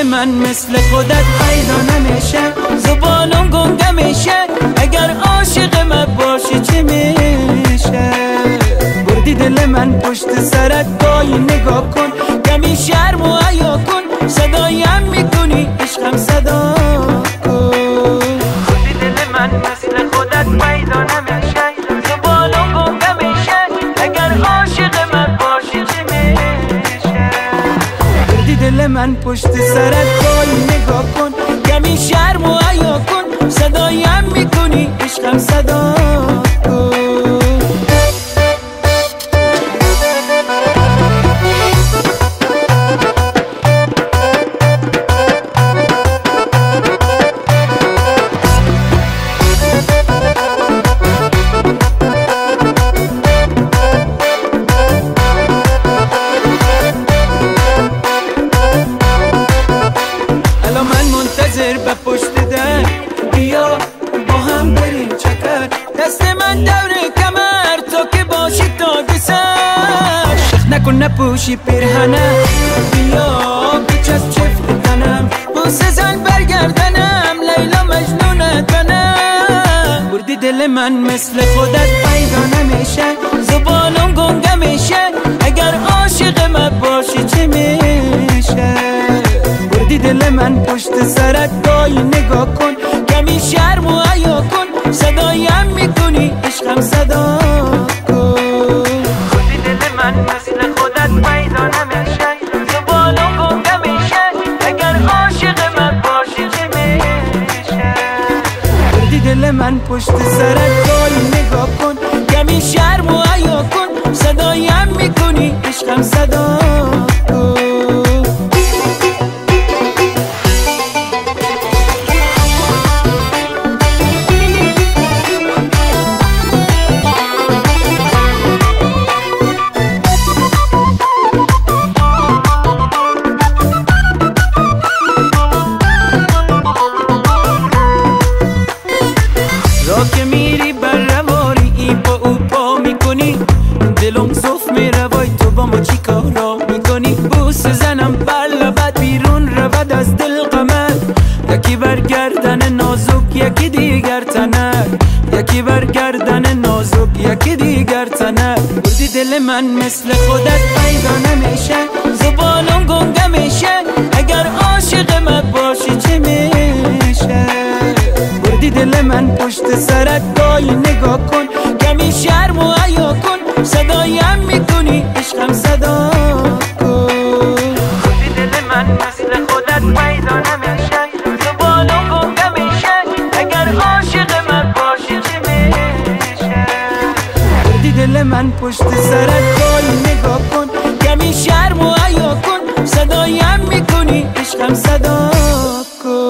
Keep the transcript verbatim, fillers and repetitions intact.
دل من مثل خودت پیدا نمیشه، زبانم گنگه میشه، اگر عاشق من باشی چی میشه؟ بردی دل من پشت سرت، گاهی نگاه کن، کمی شرم و حیا کن، صدایم میکنی عشقم صدا کن. بردی دل من مثل خودت پیدا نمیشه، زبانم گنگه میشه، اگر عاشق من باشی چی میشه؟ بردی دل من پشت سرت، گاهی نگاه کن، کمی شرم و حیا کن، صدایم میکنی عشقم صدا کن. به پشت در بیا با هم بریم چکر، دست من دور کمر تو که باشی تا سر، شخ نکن نپوشی پیرهنه، بیا بچسب چفت تنم، بوسه زن برگردنم، لیلا مجنونت منم. بردی دل من مثل خودت پیدا نمیشه، زبانم گنگه میشه، اگر عاشق من باشی چی میشه؟ بردی دل من پشت سرت، گاهی نگاه کن، کمی شرم و حیا کن، صدایم میکنی عشقم صدا کن. بردی دل من مثل خودت پیدا نمیشه، زبانم گنگه میشه، اگر عاشق من باشی چی میشه؟ بردی دل من پشت سرت، گاهی نگاه کن، کمی شرم و حیا کن، صدایم میکنی عشقم صدا کن. که میری بر رواری ای با او پا میکنی، دلم صف میره وای تو با ما چی کارا میکنی؟ بوس زنم بر لبت بیرون رود از دل قمر، یکی برگردن نازک یکی دیگر تنر، یکی برگردن نازک یکی دیگر تنر. بردی دل من مثل خودت پیدا نمیشه، زبانم گنگه میشه، اگر عاشق من باشی چی میشه؟ بردی دل من پشت سرت، گاهی نگاه کن، کمی شرم و حیا کن، صدایم میکنی عشقم صدا کن. بردی دل من مثل خودت پیدا نمیشه، زبانم گنگه میشه، اگر عاشق من باشی چی میشه؟ بردی دل من پشت سرت، گاهی نگاه کن، کمی شرم و حیا کن، صدایم میکنی عشقم صدا کن.